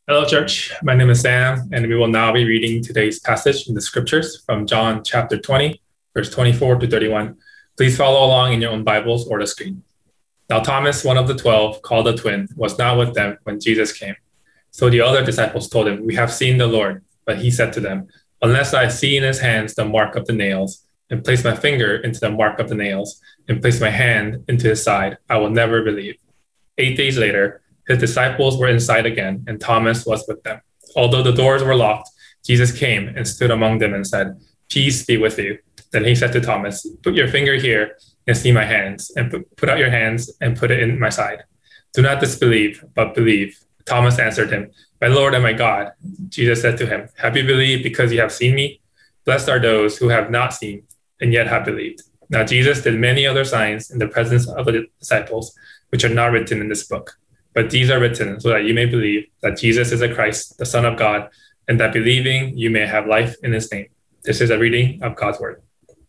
Hello, church. My name is Sam, and we will now be reading today's passage in the scriptures from John chapter 20, verse 24 to 31. Please follow along in your own Bibles or the screen. Now, Thomas, one of the 12, called the twin, was not with them when Jesus came. So the other disciples told him, "We have seen the Lord." But he said to them, "Unless I see in his hands the mark of the nails, and place my finger into the mark of the nails, and place my hand into his side, I will never believe." 8 days later, his disciples were inside again, and Thomas was with them. Although the doors were locked, Jesus came and stood among them and said, "Peace be with you." Then he said to Thomas, "Put your finger here and see my hands, and put out your hands and put it in my side. Do not disbelieve, but believe." Thomas answered him, "My Lord and my God." Jesus said to him, "Have you believed because you have seen me? Blessed are those who have not seen and yet have believed." Now Jesus did many other signs in the presence of the disciples, which are not written in this book. But these are written so that you may believe that Jesus is the Christ, the Son of God, and that believing you may have life in his name. This is a reading of God's word.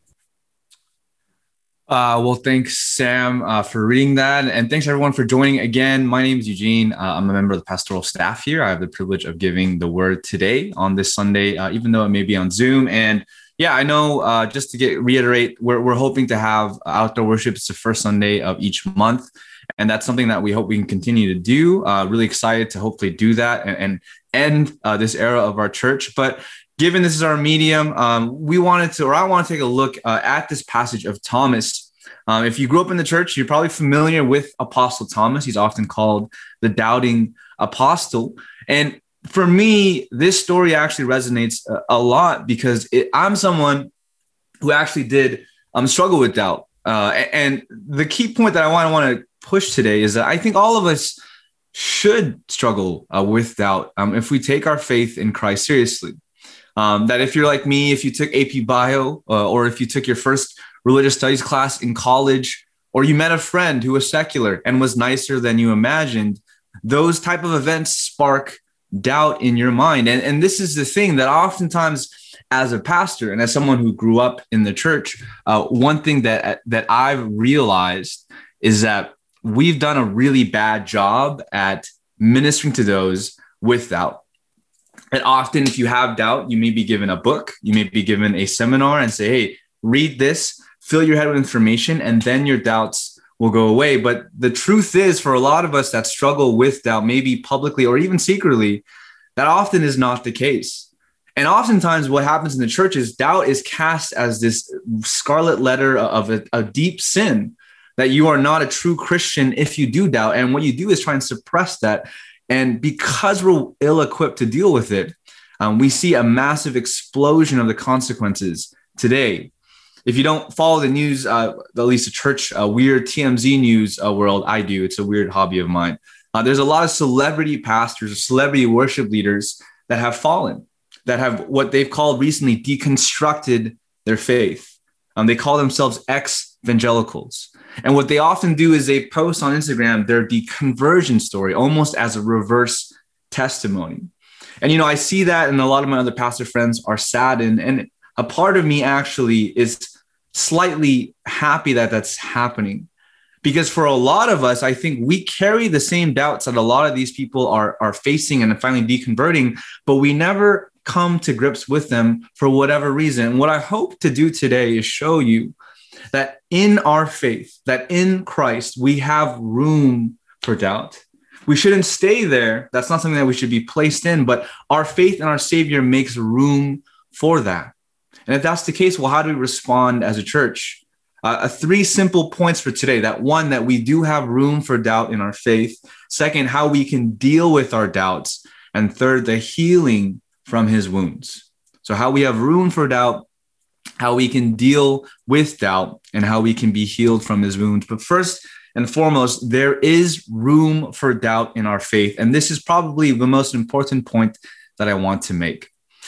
Well, thanks, Sam, for reading that. And thanks, everyone, for joining again. My name is Eugene. I'm a member of the pastoral staff here. I have the privilege of giving the word today on this Sunday, even though it may be on Zoom. And yeah, I know, just to reiterate, we're hoping to have outdoor worship. It's the first Sunday of each month. And that's something that we hope we can continue to do. Really excited to hopefully do that and end this era of our church. But given this is our medium, I want to take a look at this passage of Thomas. If you grew up in the church, you're probably familiar with Apostle Thomas. He's often called the doubting apostle. And for me, this story actually resonates a lot because I'm someone who actually did struggle with doubt. And the key point that I want to push today is that I think all of us should struggle with doubt if we take our faith in Christ seriously. That if you're like me, if you took AP Bio or if you took your first religious studies class in college, or you met a friend who was secular and was nicer than you imagined, those type of events spark doubt in your mind. And this is the thing that oftentimes as a pastor and as someone who grew up in the church, one thing that I've realized is that we've done a really bad job at ministering to those with doubt. And often, if you have doubt, you may be given a book, you may be given a seminar and say, "Hey, read this, fill your head with information, and then your doubts will go away." But the truth is, for a lot of us that struggle with doubt, maybe publicly or even secretly, that often is not the case. And oftentimes what happens in the church is doubt is cast as this scarlet letter of a deep sin, that you are not a true Christian if you do doubt. And what you do is try and suppress that. And because we're ill-equipped to deal with it, we see a massive explosion of the consequences today. If you don't follow the news, at least the church, weird TMZ news world, I do. It's a weird hobby of mine. There's a lot of celebrity pastors or celebrity worship leaders that have fallen, that have what they've called recently deconstructed their faith. They call themselves ex-evangelicals. And what they often do is they post on Instagram their deconversion story, almost as a reverse testimony. And, I see that, and a lot of my other pastor friends are saddened. And a part of me actually is slightly happy that that's happening. Because for a lot of us, I think we carry the same doubts that a lot of these people are facing and finally deconverting, but we never come to grips with them for whatever reason. And what I hope to do today is show you that in our faith, that in Christ, we have room for doubt. We shouldn't stay there. That's not something that we should be placed in, but our faith in our Savior makes room for that. And if that's the case, well, how do we respond as a church? 3 simple points for today. That one, that we do have room for doubt in our faith. Second, how we can deal with our doubts. And third, the healing from his wounds. So how we have room for doubt, how we can deal with doubt, and how we can be healed from his wounds. But first and foremost, there is room for doubt in our faith. And this is probably the most important point that I want to make.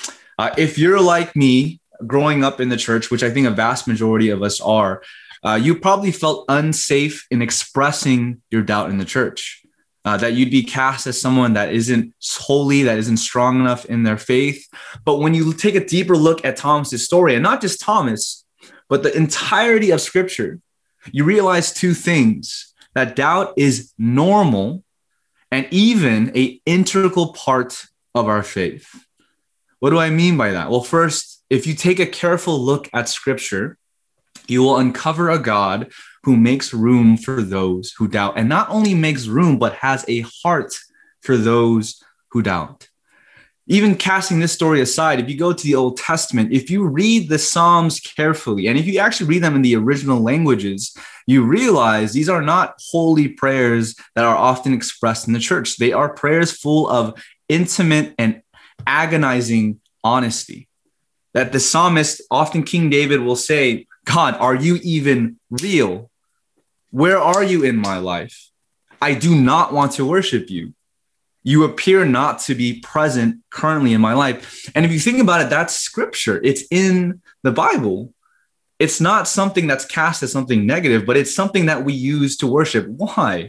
If you're like me, growing up in the church, which I think a vast majority of us are, you probably felt unsafe in expressing your doubt in the church. That you'd be cast as someone that isn't holy, that isn't strong enough in their faith. But when you take a deeper look at Thomas's story, and not just Thomas, but the entirety of Scripture, you realize 2 things: that doubt is normal and even an integral part of our faith. What do I mean by that? Well, first, if you take a careful look at Scripture, you will uncover a God who makes room for those who doubt, and not only makes room, but has a heart for those who doubt. Even casting this story aside, if you go to the Old Testament, if you read the Psalms carefully, and if you actually read them in the original languages, you realize these are not holy prayers that are often expressed in the church. They are prayers full of intimate and agonizing honesty. That the psalmist, often King David, will say, God, are you even real? Where are you in my life? I do not want to worship you. You appear not to be present currently in my life. And if you think about it, that's Scripture. It's in the Bible. It's not something that's cast as something negative, but it's something that we use to worship. Why?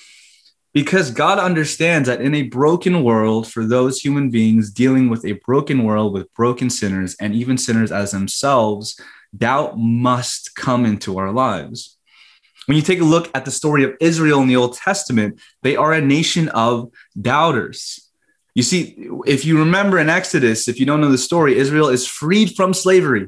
Because God understands that in a broken world, for those human beings dealing with a broken world with broken sinners and even sinners as themselves, doubt must come into our lives. When you take a look at the story of Israel in the Old Testament, they are a nation of doubters. You see, if you remember in Exodus, if you don't know the story, Israel is freed from slavery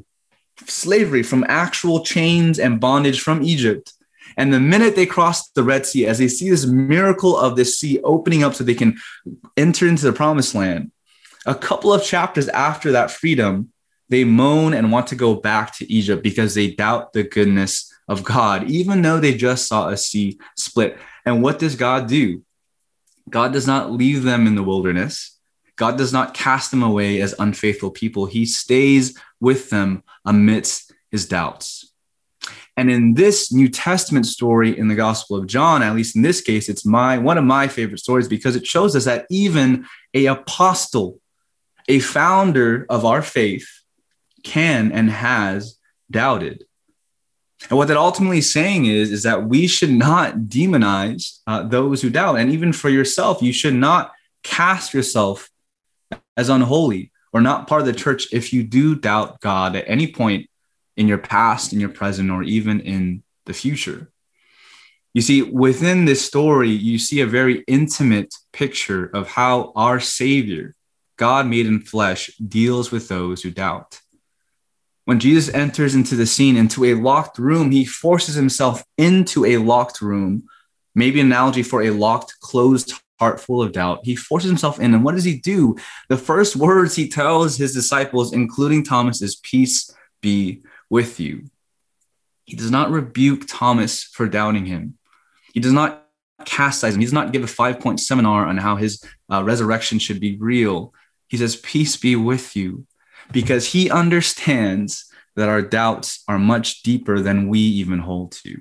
from actual chains and bondage from Egypt. And the minute they cross the Red Sea, as they see this miracle of this sea opening up so they can enter into the promised land, a couple of chapters after that freedom, they moan and want to go back to Egypt because they doubt the goodness of God, even though they just saw a sea split. And what does God do? God does not leave them in the wilderness. God does not cast them away as unfaithful people. He stays with them amidst his doubts. And in this New Testament story in the Gospel of John, at least in this case, it's one of my favorite stories because it shows us that even an apostle, a founder of our faith, can and has doubted. And what that ultimately is saying is that we should not demonize those who doubt. And even for yourself, you should not cast yourself as unholy or not part of the church if you do doubt God at any point in your past, in your present, or even in the future. You see, within this story, you see a very intimate picture of how our Savior, God made in flesh, deals with those who doubt. When Jesus enters into the scene, into a locked room, he forces himself into a locked room, maybe an analogy for a locked, closed heart full of doubt. He forces himself in. And what does he do? The first words he tells his disciples, including Thomas, is peace be with you. He does not rebuke Thomas for doubting him. He does not chastise him. He does not give a 5-point seminar on how his resurrection should be real. He says, peace be with you, because he understands that our doubts are much deeper than we even hold to.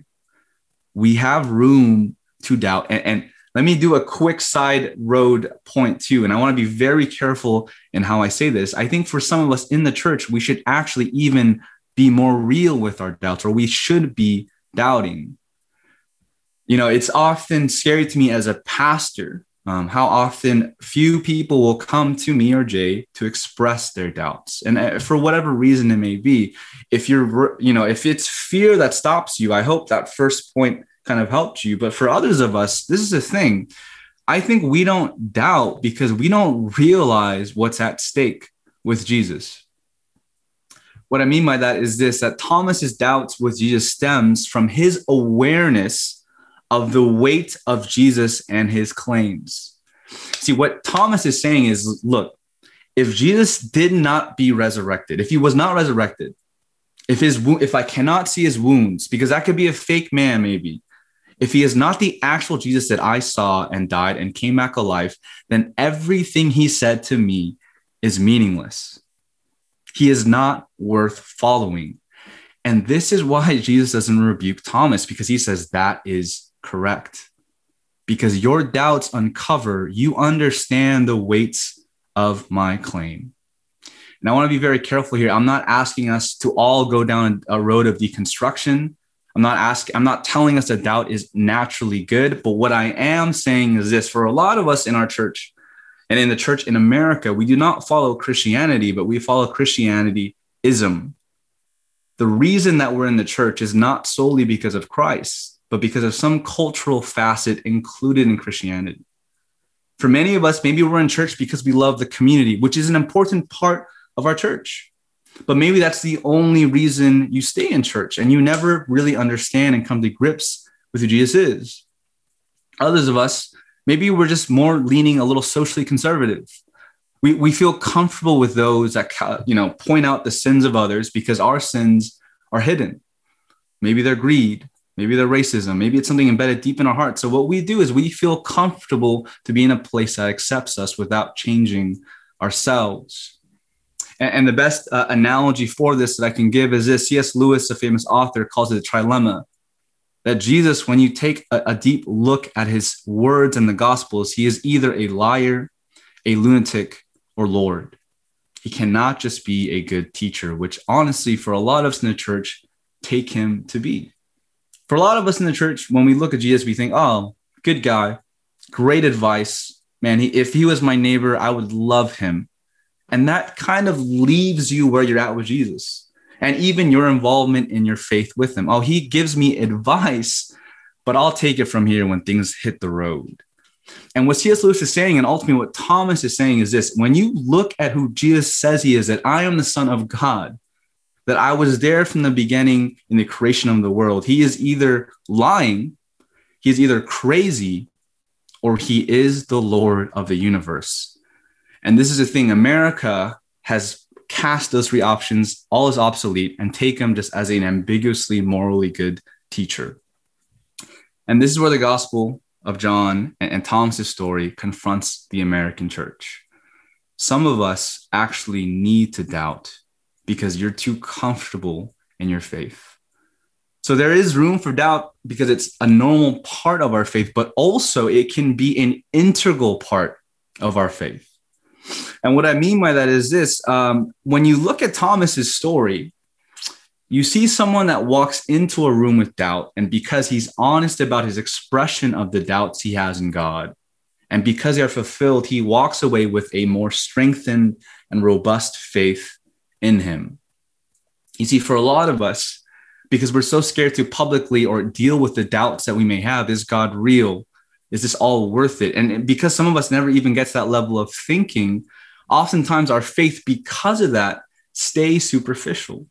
We have room to doubt. And let me do a quick side road point too. And I want to be very careful in how I say this. I think for some of us in the church, we should actually even be more real with our doubts, or we should be doubting. You know, it's often scary to me as a pastor, how often few people will come to me or Jay to express their doubts. And for whatever reason it may be, if it's fear that stops you, I hope that first point kind of helped you. But for others of us, this is the thing. I think we don't doubt because we don't realize what's at stake with Jesus. What I mean by that is this, that Thomas's doubts with Jesus stems from his awareness of the weight of Jesus and his claims. See, what Thomas is saying is, look, if Jesus did not be resurrected, if he was not resurrected, if I cannot see his wounds, because that could be a fake man maybe, if he is not the actual Jesus that I saw and died and came back alive, then everything he said to me is meaningless. He is not worth following. And this is why Jesus doesn't rebuke Thomas, because he says that is correct. Because your doubts uncover, you understand the weights of my claim. And I want to be very careful here. I'm not asking us to all go down a road of deconstruction. I'm not telling us that doubt is naturally good. But what I am saying is this: for a lot of us in our church and in the church in America, we do not follow Christianity, but we follow Christianity-ism. The reason that we're in the church is not solely because of Christ, but because of some cultural facet included in Christianity. For many of us, maybe we're in church because we love the community, which is an important part of our church. But maybe that's the only reason you stay in church and you never really understand and come to grips with who Jesus is. Others of us, maybe we're just more leaning a little socially conservative. We feel comfortable with those that, point out the sins of others because our sins are hidden. Maybe they're greed. Maybe they're racism. Maybe it's something embedded deep in our heart. So what we do is we feel comfortable to be in a place that accepts us without changing ourselves. And the best analogy for this that I can give is this. C.S. Lewis, a famous author, calls it a trilemma. That Jesus, when you take a deep look at his words in the Gospels, he is either a liar, a lunatic, or Lord. He cannot just be a good teacher, which honestly, for a lot of us in the church, take him to be. For a lot of us in the church, when we look at Jesus, we think, oh, good guy, great advice. Man, if he was my neighbor, I would love him. And that kind of leaves you where you're at with Jesus. And even your involvement in your faith with him. Oh, he gives me advice, but I'll take it from here when things hit the road. And what C.S. Lewis is saying, and ultimately what Thomas is saying is this: when you look at who Jesus says he is, that I am the Son of God, that I was there from the beginning in the creation of the world, he is either lying, he is either crazy, or he is the Lord of the universe. And this is the thing, America has cast those three options all as obsolete and take them just as an ambiguously morally good teacher. And this is where the Gospel of John and Thomas's story confronts the American church. Some of us actually need to doubt because you're too comfortable in your faith. So there is room for doubt because it's a normal part of our faith, but also it can be an integral part of our faith. And what I mean by that is this: when you look at Thomas's story, you see someone that walks into a room with doubt, and because he's honest about his expression of the doubts he has in God, and because they are fulfilled, he walks away with a more strengthened and robust faith in him. You see, for a lot of us, because we're so scared to publicly or deal with the doubts that we may have, is God real? Is this all worth it? And because some of us never even get to that level of thinking, oftentimes our faith, because of that, stays superficial.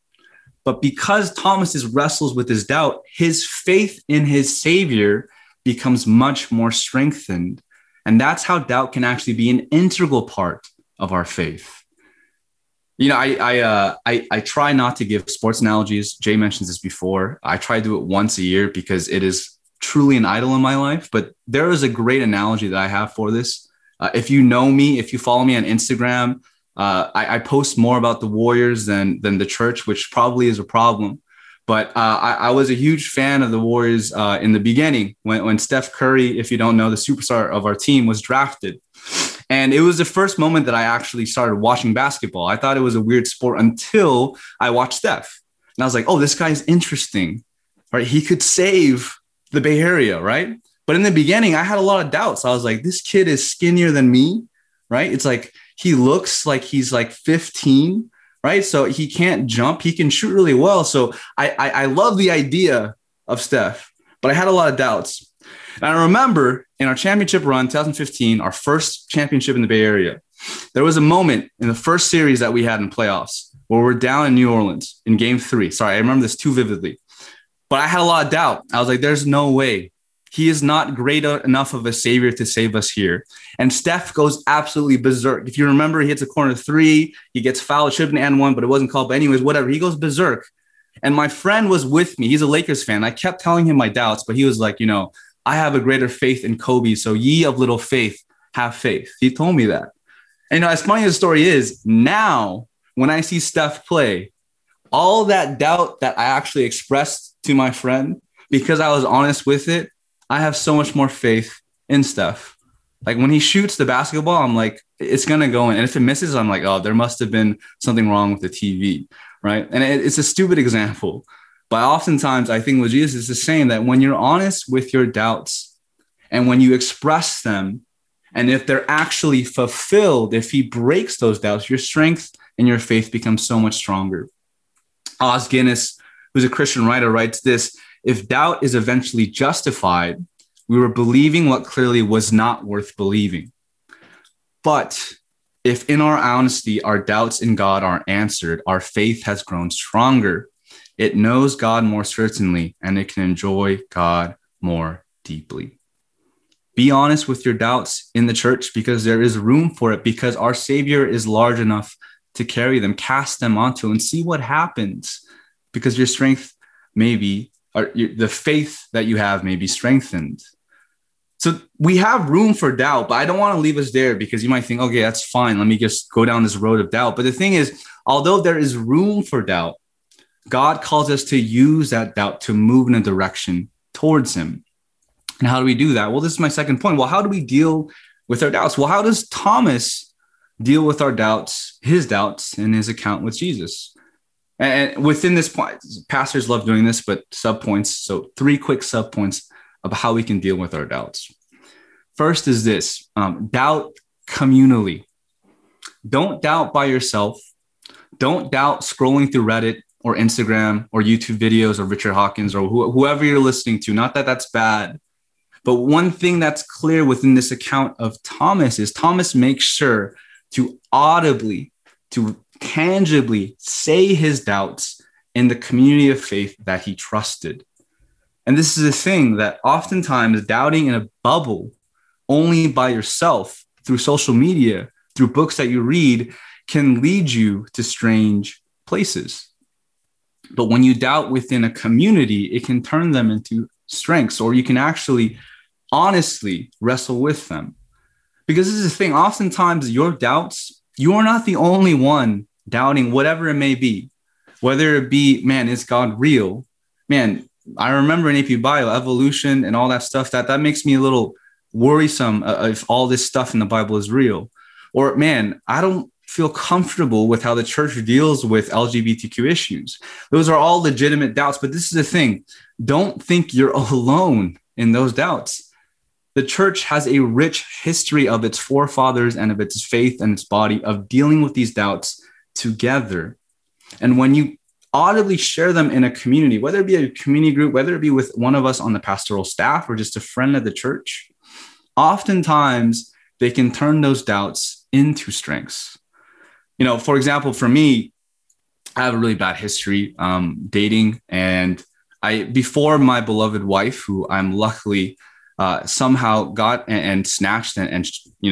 But because Thomas wrestles with his doubt, his faith in his Savior becomes much more strengthened. And that's how doubt can actually be an integral part of our faith. You know, I try not to give sports analogies. Jay mentions this before. I try to do it once a year because it is truly an idol in my life. But there is a great analogy that I have for this. If you know me, if you follow me on Instagram, I post more about the Warriors than the church, which probably is a problem. But I was a huge fan of the Warriors in the beginning when Steph Curry, if you don't know, the superstar of our team, was drafted. And it was the first moment that I actually started watching basketball. I thought it was a weird sport until I watched Steph. And I was like, oh, this guy's interesting, right? He could save the Bay Area, right? But in the beginning, I had a lot of doubts. I was like, this kid is skinnier than me, right? It's like, he looks like he's like 15, right? So he can't jump. He can shoot really well. So I love the idea of Steph, but I had a lot of doubts. And I remember in our championship run, 2015, our first championship in the Bay Area, there was a moment in the first series that we had in playoffs where we're down in New Orleans in game 3. Sorry, I remember this too vividly. But I had a lot of doubt. I was like, there's no way. He is not great enough of a savior to save us here. And Steph goes absolutely berserk. If you remember, he hits a corner 3. He gets fouled. It should have been and 1, but it wasn't called. But anyways, whatever. He goes berserk. And my friend was with me. He's a Lakers fan. I kept telling him my doubts, but he was like, I have a greater faith in Kobe. So ye of little faith, have faith. He told me that. And as funny as the story is, now when I see Steph play, all that doubt that I actually expressed to my friend, because I was honest with it, I have so much more faith in Steph. Like when he shoots the basketball, I'm like, it's going to go in. And if it misses, I'm like, oh, there must have been something wrong with the TV, right? And it's a stupid example. But oftentimes, I think what Jesus is saying that when you're honest with your doubts and when you express them, and if they're actually fulfilled, if he breaks those doubts, your strength and your faith becomes so much stronger. Os Guinness, who's a Christian writer, writes this: if doubt is eventually justified, We were believing what clearly was not worth believing. But if in our honesty, our doubts in God are answered, our faith has grown stronger. It knows God more certainly, and it can enjoy God more deeply. Be honest with your doubts in the church, because there is room for it, because our Savior is large enough to carry them. Cast them onto and see what happens, because your strength may be, or the faith that you have may be strengthened. So we have room for doubt, but I don't want to leave us there, because you might think, okay, that's fine. Let me just go down this road of doubt. But the thing is, although there is room for doubt, God calls us to use that doubt to move in a direction towards him. And how do we do that? Well, this is my second point. Well, how do we deal with our doubts? Well, how does Thomas deal with our doubts, his doubts in his account with Jesus? And within this point, pastors love doing this, but subpoints. So 3 quick subpoints of how we can deal with our doubts. First is this: doubt communally. Don't doubt by yourself. Don't doubt scrolling through Reddit or Instagram or YouTube videos or Richard Hawkins or whoever you're listening to. Not that that's bad. But one thing that's clear within this account of Thomas is Thomas makes sure to audibly, to tangibly say his doubts in the community of faith that he trusted. And this is a thing that oftentimes doubting in a bubble only by yourself through social media, through books that you read, can lead you to strange places. But when you doubt within a community, it can turn them into strengths, or you can actually honestly wrestle with them. Because this is the thing, oftentimes your doubts, you are not the only one doubting whatever it may be. Whether it be, man, is God real? Man, I remember in AP Bio, evolution and all that stuff, that makes me a little worrisome if all this stuff in the Bible is real. Or, man, I don't feel comfortable with how the church deals with LGBTQ issues. Those are all legitimate doubts. But this is the thing. Don't think you're alone in those doubts. The church has a rich history of its forefathers and of its faith and its body of dealing with these doubts together. And when you audibly share them in a community, whether it be a community group, whether it be with one of us on the pastoral staff or just a friend at the church, oftentimes they can turn those doubts into strengths. You know, for example, for me, I have a really bad history dating. And before my beloved wife, who I'm luckily somehow got and snatched and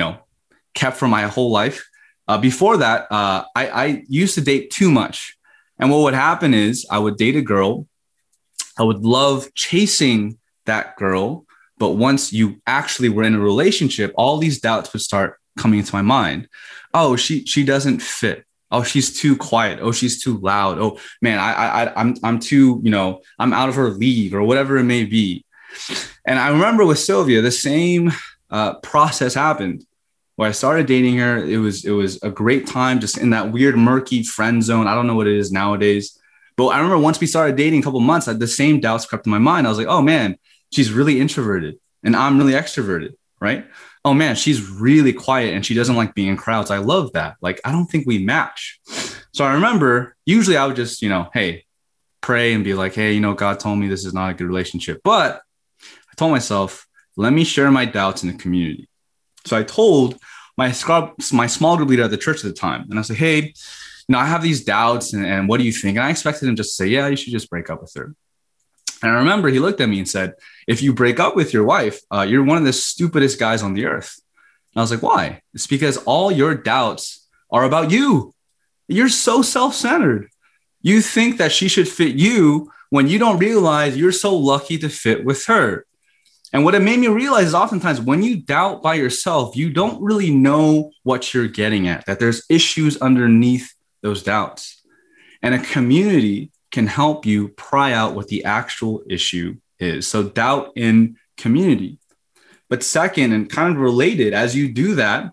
kept for my whole life. Before that, I used to date too much. And what would happen is I would date a girl. I would love chasing that girl. But once you actually were in a relationship, all these doubts would start coming into my mind. Oh, she doesn't fit. Oh, she's too quiet. Oh, she's too loud. Oh, man, I'm too, I'm out of her league or whatever it may be. And I remember with Sylvia, the same process happened where I started dating her. It was a great time, just in that weird, murky friend zone. I don't know what it is nowadays. But I remember once we started dating a couple of months, the same doubts crept in my mind. I was like, oh, man, she's really introverted and I'm really extroverted, right? Oh, man, she's really quiet and she doesn't like being in crowds. I love that. Like, I don't think we match. So I remember usually I would just, hey, pray and be like, hey, God told me this is not a good relationship. But I told myself, let me share my doubts in the community. So I told my small group leader at the church at the time, and I said, hey, I have these doubts and what do you think? And I expected him just to say, yeah, you should just break up with her. And I remember he looked at me and said, if you break up with your wife, you're one of the stupidest guys on the earth. And I was like, why? It's because all your doubts are about you. You're so self-centered. You think that she should fit you when you don't realize you're so lucky to fit with her. And what it made me realize is oftentimes when you doubt by yourself, you don't really know what you're getting at, that there's issues underneath those doubts. And a community can help you pry out what the actual issue is. So doubt in community. But second, and kind of related, as you do that,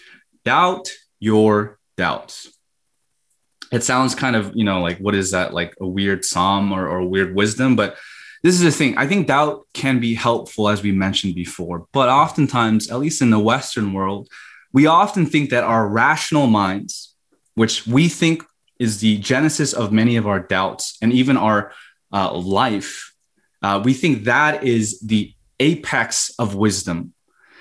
doubt your doubts. It sounds kind of, like, what is that? Like a weird psalm or a weird wisdom. But this is the thing. I think doubt can be helpful, as we mentioned before. But oftentimes, at least in the Western world, we often think that our rational minds, which we think is the genesis of many of our doubts and even our life, we think that is the apex of wisdom.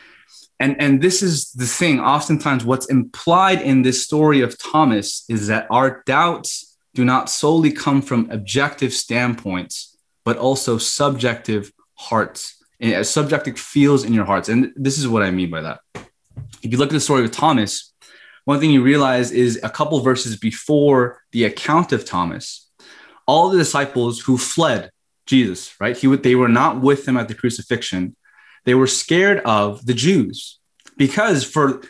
And this is the thing. Oftentimes, what's implied in this story of Thomas is that our doubts do not solely come from objective standpoints, but also subjective hearts, subjective feels in your hearts. And this is what I mean by that. If you look at the story of Thomas, one thing you realize is a couple verses before the account of Thomas, all the disciples who fled Jesus, right? They were not with him at the crucifixion. They were scared of the Jews because for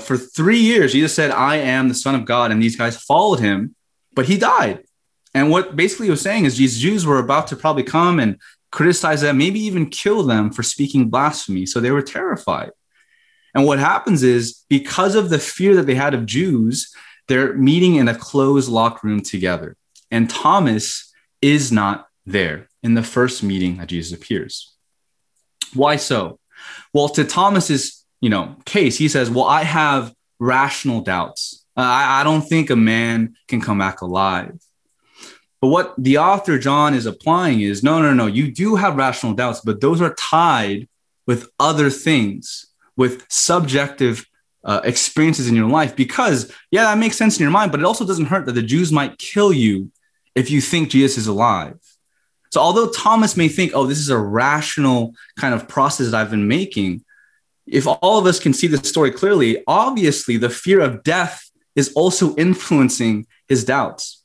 3 years, Jesus said, I am the Son of God. And these guys followed him, but he died. And what basically he was saying is these Jews were about to probably come and criticize them, maybe even kill them for speaking blasphemy. So they were terrified. And what happens is because of the fear that they had of Jews, they're meeting in a closed locked room together. And Thomas is not there in the first meeting that Jesus appears. Why so? Well, to Thomas's, case, he says, well, I have rational doubts. I don't think a man can come back alive. But what the author John is applying is, no, you do have rational doubts, but those are tied with other things, with subjective experiences in your life, because, yeah, that makes sense in your mind, but it also doesn't hurt that the Jews might kill you if you think Jesus is alive. So although Thomas may think, oh, this is a rational kind of process that I've been making, if all of us can see the story clearly, obviously the fear of death is also influencing his doubts.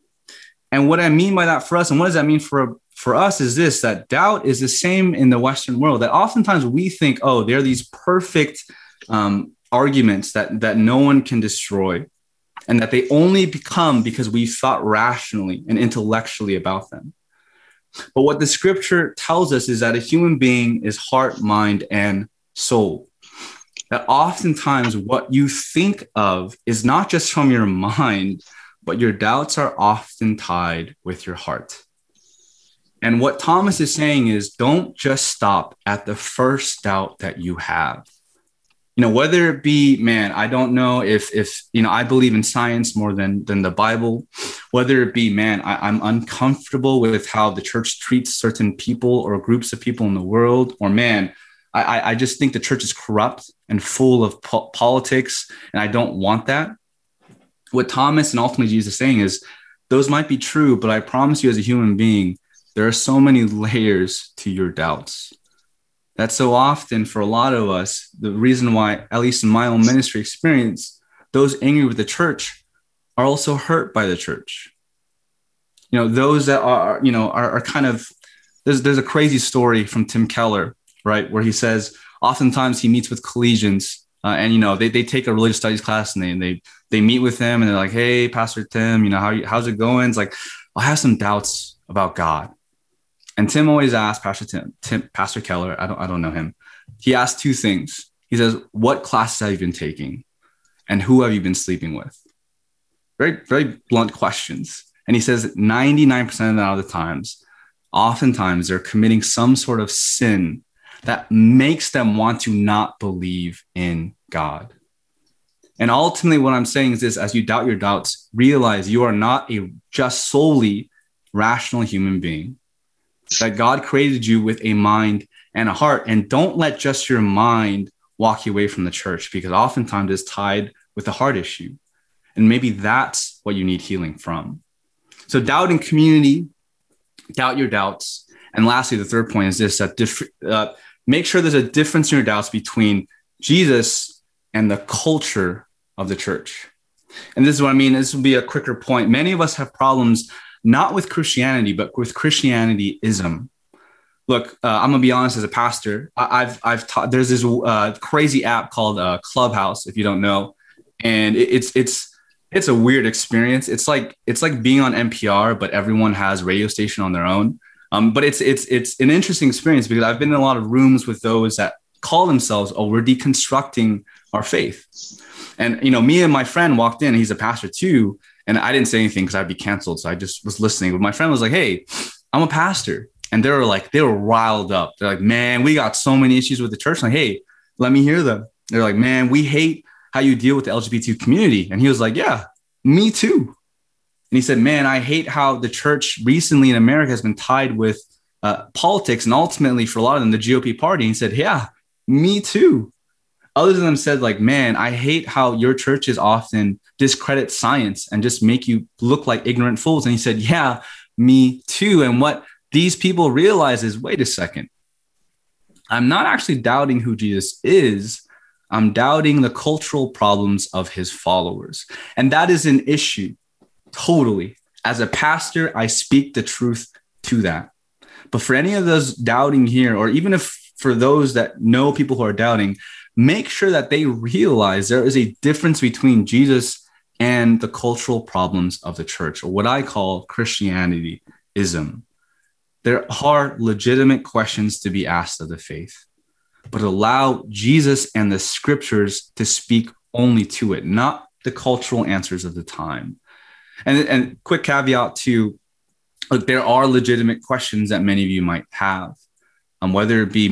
And what I mean by that for us, and what does that mean for us, is this, that doubt is the same in the Western world, that oftentimes we think, oh, they're these perfect arguments that no one can destroy, and that they only become because we thought rationally and intellectually about them. But what the scripture tells us is that a human being is heart, mind, and soul. That oftentimes what you think of is not just from your mind, but your doubts are often tied with your heart. And what Thomas is saying is, don't just stop at the first doubt that you have. Whether it be, man, I don't know if I believe in science more than the Bible, whether it be, man, I'm uncomfortable with how the church treats certain people or groups of people in the world, or man, I just think the church is corrupt and full of politics, and I don't want that. What Thomas and ultimately Jesus is saying is, those might be true, but I promise you as a human being, there are so many layers to your doubts. That so often for a lot of us, the reason why, at least in my own ministry experience, those angry with the church are also hurt by the church. Those that are kind of, there's a crazy story from Tim Keller, right? Where he says, oftentimes he meets with collegians and, they take a religious studies class and they meet with him and they're like, hey, Pastor Tim, how's it going? It's like, I have some doubts about God. And Tim always asks Pastor Keller, I don't know him. He asks two things. He says, what classes have you been taking? And who have you been sleeping with? Very, very blunt questions. And he says 99% of the times, oftentimes they're committing some sort of sin that makes them want to not believe in God. And ultimately what I'm saying is this: as you doubt your doubts, realize you are not a just solely rational human being. That God created you with a mind and a heart. And don't let just your mind walk you away from the church, because oftentimes it's tied with a heart issue. And maybe that's what you need healing from. So doubt in community, doubt your doubts. And lastly, the third point is this, that make sure there's a difference in your doubts between Jesus and the culture of the church. And this is what I mean. This will be a quicker point. Many of us have problems not with Christianity, but with Christianityism. Look, I'm gonna be honest. As a pastor, I've taught. There's this crazy app called Clubhouse, if you don't know, and it's a weird experience. It's like being on NPR, but everyone has a radio station on their own. But it's an interesting experience, because I've been in a lot of rooms with those that call themselves, oh, we're deconstructing our faith. And me and my friend walked in. He's a pastor too. And I didn't say anything because I'd be canceled. So I just was listening. But my friend was like, hey, I'm a pastor. And they were riled up. They're like, man, we got so many issues with the church. I'm like, hey, let me hear them. They're like, man, we hate how you deal with the LGBT community. And he was like, yeah, me too. And he said, man, I hate how the church recently in America has been tied with politics and ultimately for a lot of them, the GOP party, and said, yeah, me too. Others of them said like, man, I hate how your churches often discredit science and just make you look like ignorant fools. And he said, yeah, me too. And what these people realize is, wait a second, I'm not actually doubting who Jesus is. I'm doubting the cultural problems of his followers. And that is an issue. Totally. As a pastor, I speak the truth to that. But for any of those doubting here, or even if for those that know people who are doubting, make sure that they realize there is a difference between Jesus and the cultural problems of the church, or what I call Christianityism. There are legitimate questions to be asked of the faith, but allow Jesus and the scriptures to speak only to it, not the cultural answers of the time. And quick caveat to, look, there are legitimate questions that many of you might have, whether it be,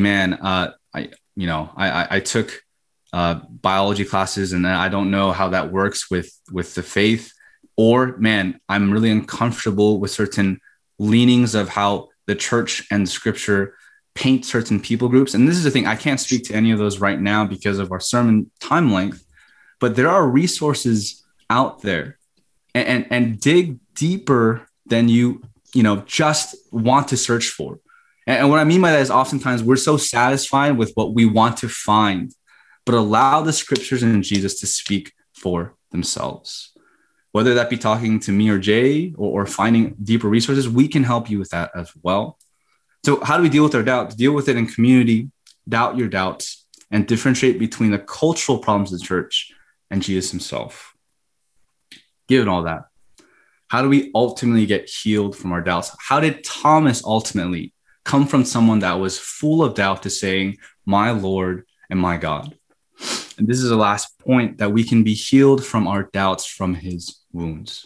I took biology classes and I don't know how that works with the faith, or I'm really uncomfortable with certain leanings of how the church and scripture paint certain people groups. And this is the thing, I can't speak to any of those right now because of our sermon time length, but there are resources out there, and dig deeper than you just want to search for. And what I mean by that is oftentimes we're so satisfied with what we want to find, but allow the scriptures and Jesus to speak for themselves. Whether that be talking to me or Jay, or finding deeper resources, we can help you with that as well. So how do we deal with our doubts? Deal with it in community, doubt your doubts, and differentiate between the cultural problems of the church and Jesus himself. Given all that, how do we ultimately get healed from our doubts? How did Thomas ultimately come from someone that was full of doubt to saying, my Lord and my God? And this is the last point, that we can be healed from our doubts from his wounds.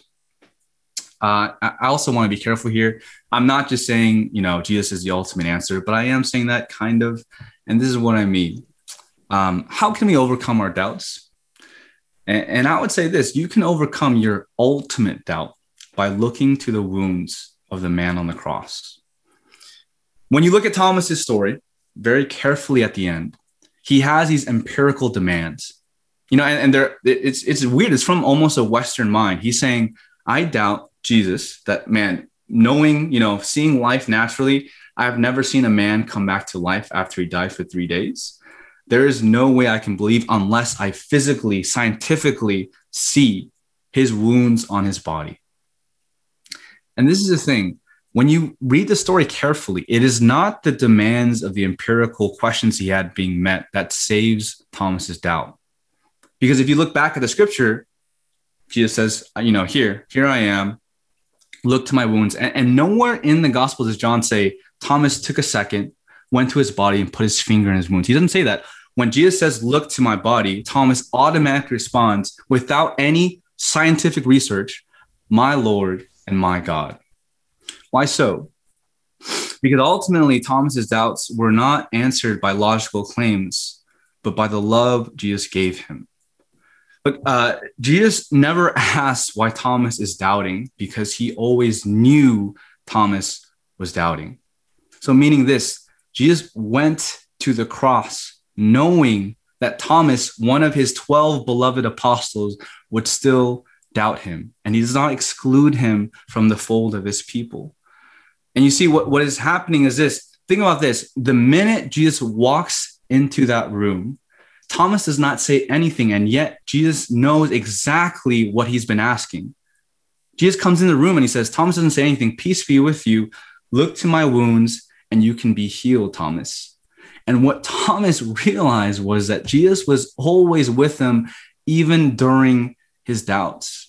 I also want to be careful here. I'm not just saying, Jesus is the ultimate answer, but I am saying that kind of, and this is what I mean. How can we overcome our doubts? And I would say this: you can overcome your ultimate doubt by looking to the wounds of the man on the cross. When you look at Thomas's story very carefully at the end, he has these empirical demands, and it's weird. It's from almost a Western mind. He's saying, I doubt Jesus, that knowing, seeing life naturally. I've never seen a man come back to life after he died for 3 days. There is no way I can believe unless I physically, scientifically see his wounds on his body. And this is the thing. When you read the story carefully, it is not the demands of the empirical questions he had being met that saves Thomas's doubt. Because if you look back at the scripture, Jesus says, here I am, look to my wounds. And nowhere in the Gospel does John say, Thomas took a second, went to his body and put his finger in his wounds. He doesn't say that. When Jesus says, look to my body, Thomas automatically responds without any scientific research, my Lord and my God. Why so? Because ultimately, Thomas's doubts were not answered by logical claims, but by the love Jesus gave him. But Jesus never asks why Thomas is doubting, because he always knew Thomas was doubting. So meaning this, Jesus went to the cross knowing that Thomas, one of his 12 beloved apostles, would still doubt him. And he does not exclude him from the fold of his people. And you see what is happening is this. Think about this. The minute Jesus walks into that room, Thomas does not say anything, and yet Jesus knows exactly what he's been asking. Jesus comes in the room and he says, Thomas doesn't say anything. Peace be with you. Look to my wounds and you can be healed, Thomas. And what Thomas realized was that Jesus was always with him, even during his doubts.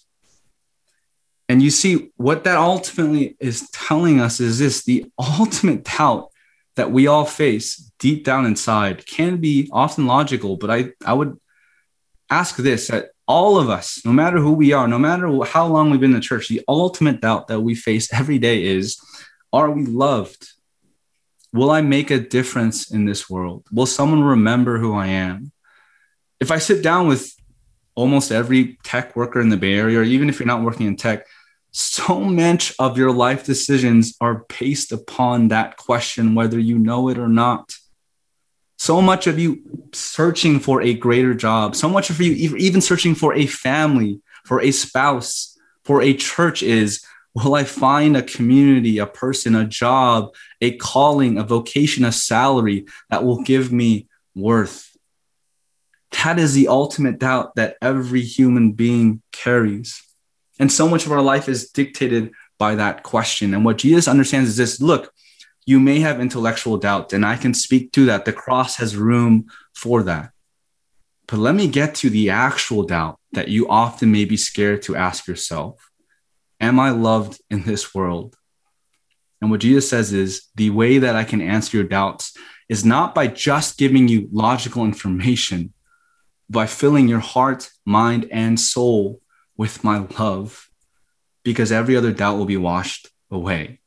And you see, what that ultimately is telling us is this: the ultimate doubt that we all face deep down inside can be often logical, but I would ask this, that all of us, no matter who we are, no matter how long we've been in the church, the ultimate doubt that we face every day is, are we loved? Will I make a difference in this world? Will someone remember who I am? If I sit down with almost every tech worker in the Bay Area, or even if you're not working in tech, so much of your life decisions are based upon that question, whether you know it or not. So much of you searching for a greater job, so much of you even searching for a family, for a spouse, for a church is, will I find a community, a person, a job, a calling, a vocation, a salary that will give me worth? That is the ultimate doubt that every human being carries. And so much of our life is dictated by that question. And what Jesus understands is this: look, you may have intellectual doubt, and I can speak to that. The cross has room for that. But let me get to the actual doubt that you often may be scared to ask yourself. Am I loved in this world? And what Jesus says is, the way that I can answer your doubts is not by just giving you logical information, by filling your heart, mind, and soul with my love, because every other doubt will be washed away.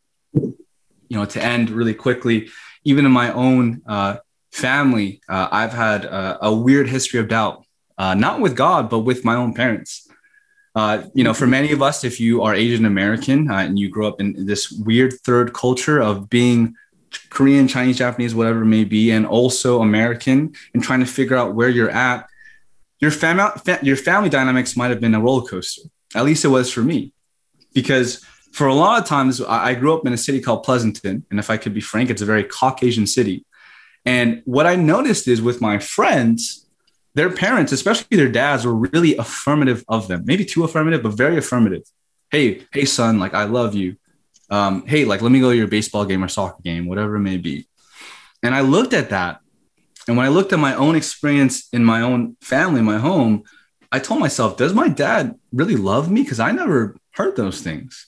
To end really quickly, even in my own family, I've had a weird history of doubt, not with God, but with my own parents. For many of us, if you are Asian American and you grow up in this weird third culture of being Korean, Chinese, Japanese, whatever it may be, and also American, and trying to figure out where you're at, your family dynamics might have been a roller coaster. At least it was for me, because for a lot of times I grew up in a city called Pleasanton. And if I could be frank, it's a very Caucasian city. And what I noticed is with my friends, their parents, especially their dads, were really affirmative of them. Maybe too affirmative, but very affirmative. Hey, son, like, I love you. Hey, like, let me go to your baseball game or soccer game, whatever it may be. And I looked at that. And when I looked at my own experience in my own family, my home, I told myself, does my dad really love me? Because I never heard those things.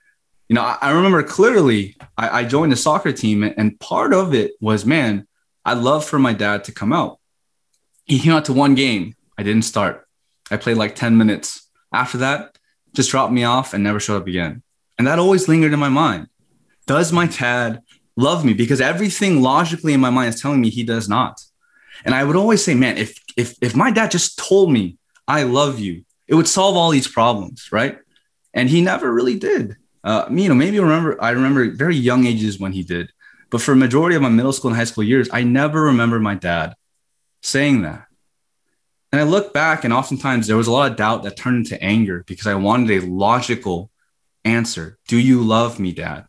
I remember clearly I joined the soccer team, and part of it was, man, I'd love for my dad to come out. He came out to one game. I didn't start. I played like 10 minutes. After that, just dropped me off and never showed up again. And that always lingered in my mind. Does my dad love me? Because everything logically in my mind is telling me he does not. And I would always say, man, if my dad just told me I love you, it would solve all these problems, right? And he never really did. I remember very young ages when he did. But for a majority of my middle school and high school years, I never remember my dad saying that. And I look back, and oftentimes there was a lot of doubt that turned into anger because I wanted a logical answer. Do you love me, Dad?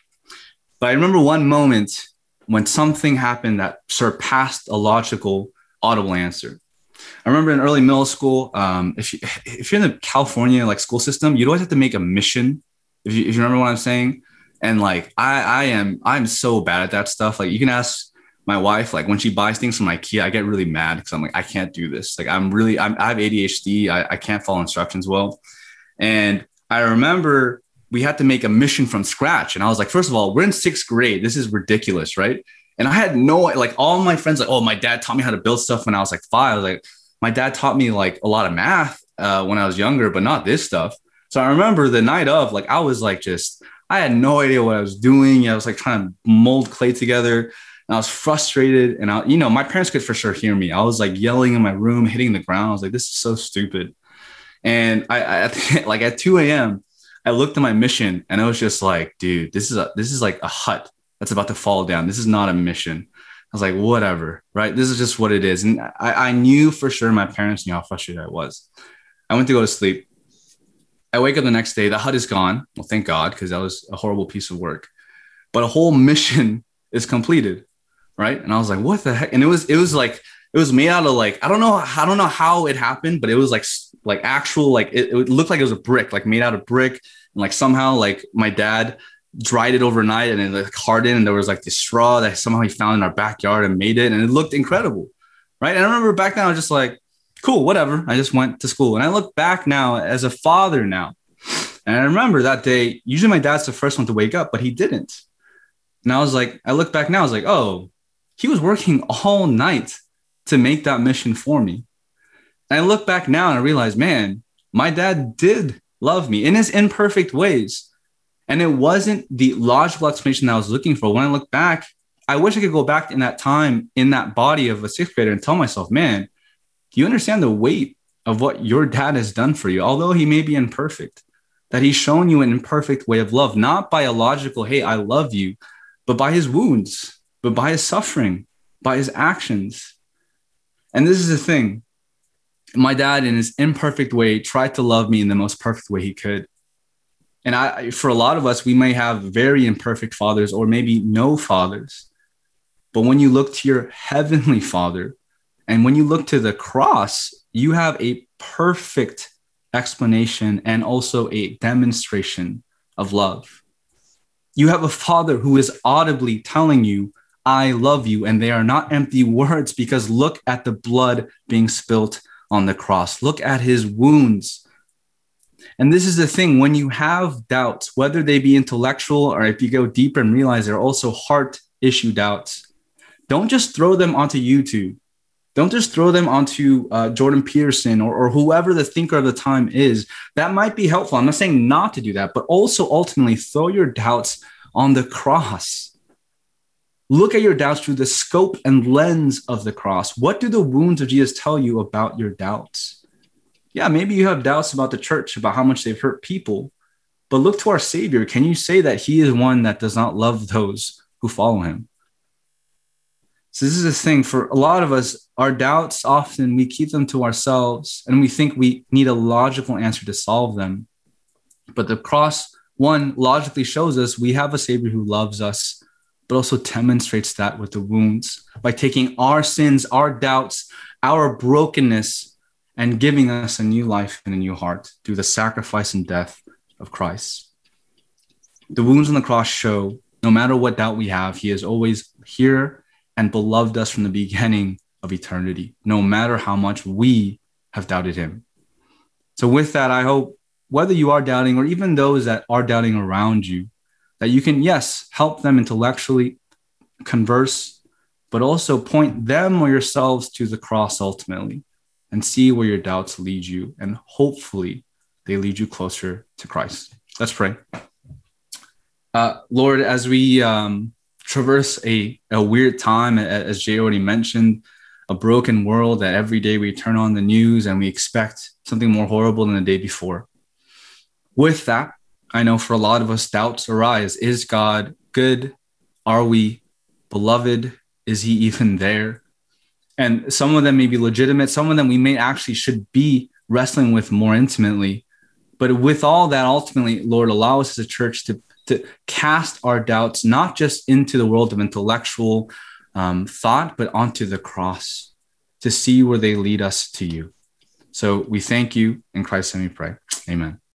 But I remember one moment when something happened that surpassed a logical, audible answer. I remember in early middle school, if you're in the California school system, you'd always have to make a mission. If you remember what I'm saying. And I'm so bad at that stuff. Like, you can ask my wife, like, when she buys things from IKEA, I get really mad because I'm like, I can't do this. Like, I have ADHD. I can't follow instructions well. And I remember we had to make a mission from scratch. And I was like, first of all, we're in 6th grade. This is ridiculous, right? And I had all my friends, oh, my dad taught me how to build stuff when I was 5. I was like, my dad taught me a lot of math when I was younger, but not this stuff. So I remember the night of, I was I had no idea what I was doing. I was trying to mold clay together, and I was frustrated. And my parents could for sure hear me. I was yelling in my room, hitting the ground. I was like, this is so stupid. And I at 2 a.m., I looked at my mission, and it was just dude, this is like a hut that's about to fall down. This is not a mission. I was like, whatever, right? This is just what it is. And I knew for sure my parents knew how frustrated I was. I went to go to sleep. I wake up the next day, the hut is gone. Well, thank God, because that was a horrible piece of work. But a whole mission is completed, right? And I was like, what the heck? And it was made out of I don't know how it happened, but it was actual it looked like it was a brick, made out of brick, and somehow my dad dried it overnight and it hardened, and there was this straw that somehow he found in our backyard and made it, and it looked incredible, right? And I remember back then I was just cool, whatever. I just went to school. And I look back now as a father now. And I remember that day, usually my dad's the first one to wake up, but he didn't. And I look back now, I was like, oh, he was working all night to make that mission for me. And I look back now and I realize, man, my dad did love me in his imperfect ways. And it wasn't the logical explanation that I was looking for. When I look back, I wish I could go back in that time, in that body of a 6th grader, and tell myself, man, do you understand the weight of what your dad has done for you? Although he may be imperfect, that he's shown you an imperfect way of love, not by a logical, hey, I love you, but by his wounds, but by his suffering, by his actions. And this is the thing. My dad, in his imperfect way, tried to love me in the most perfect way he could. And for a lot of us, we may have very imperfect fathers or maybe no fathers. But when you look to your heavenly Father and when you look to the cross, you have a perfect explanation and also a demonstration of love. You have a Father who is audibly telling you, I love you. And they are not empty words, because look at the blood being spilt on the cross. Look at his wounds. And this is the thing, when you have doubts, whether they be intellectual or if you go deeper and realize they're also heart issue doubts, don't just throw them onto YouTube. Don't just throw them onto Jordan Peterson or whoever the thinker of the time is. That might be helpful. I'm not saying not to do that, but also ultimately throw your doubts on the cross. Look at your doubts through the scope and lens of the cross. What do the wounds of Jesus tell you about your doubts? Yeah, maybe you have doubts about the church, about how much they've hurt people, but look to our Savior. Can you say that he is one that does not love those who follow him? So this is the thing for a lot of us, our doubts, often we keep them to ourselves and we think we need a logical answer to solve them. But the cross, one, logically shows us we have a Savior who loves us, but also demonstrates that with the wounds by taking our sins, our doubts, our brokenness, and giving us a new life and a new heart through the sacrifice and death of Christ. The wounds on the cross show, no matter what doubt we have, he is always here and beloved us from the beginning of eternity, no matter how much we have doubted him. So with that, I hope whether you are doubting or even those that are doubting around you, that you can, yes, help them intellectually converse, but also point them or yourselves to the cross ultimately and see where your doubts lead you. And hopefully they lead you closer to Christ. Let's pray. Lord, as we traverse a weird time, as Jay already mentioned, a broken world that every day we turn on the news and we expect something more horrible than the day before. With that, I know for a lot of us, doubts arise. Is God good? Are we beloved? Is he even there? And some of them may be legitimate. Some of them we may actually should be wrestling with more intimately. But with all that, ultimately, Lord, allow us as a church to cast our doubts, not just into the world of intellectual thought, but onto the cross to see where they lead us to you. So we thank you. In Christ's name we pray. Amen.